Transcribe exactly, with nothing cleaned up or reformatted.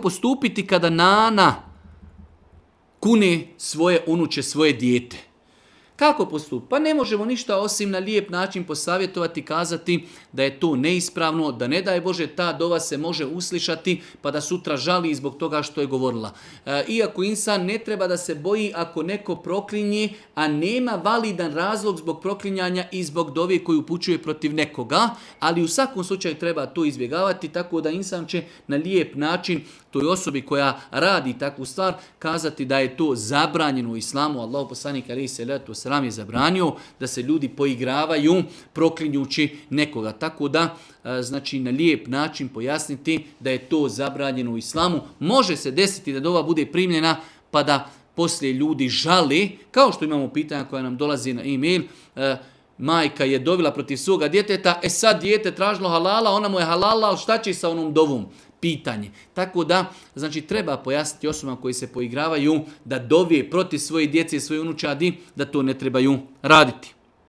postupiti kada nana kune svoje unuče, svoje dijete? Kako postupiti? Pa ne možemo ništa osim na lijep način posavjetovati, kazati da je to neispravno, da ne daj Bože ta dova se može uslišati pa da sutra žali zbog toga što je govorila. E, iako insan ne treba da se boji ako neko proklinje, a nema validan razlog zbog proklinjanja i zbog dove koju upućuje protiv nekoga, ali u svakom slučaju treba to izbjegavati, tako da insan će na lijep način toj osobi koja radi takvu stvar kazati da je to zabranjeno u islamu. Allahu poslanik alejhi selatu vesselam je zabranio da se ljudi poigravaju proklinjući nekoga. Tako da, znači, na lijep način pojasniti da je to zabranjeno u islamu. Može se desiti da dova bude primljena pa da poslije ljudi žale, kao što imamo pitanja koja nam dolazi na e-mail, majka je dovila protiv svoga djeteta, e sad dijete tražilo halala, ona mu je halala, ali šta će sa onom dovom? Pitanje. Tako da, znači, treba pojasniti osobama koji se poigravaju da dovije protiv svoje djece i svoje unučadi, da to ne trebaju raditi.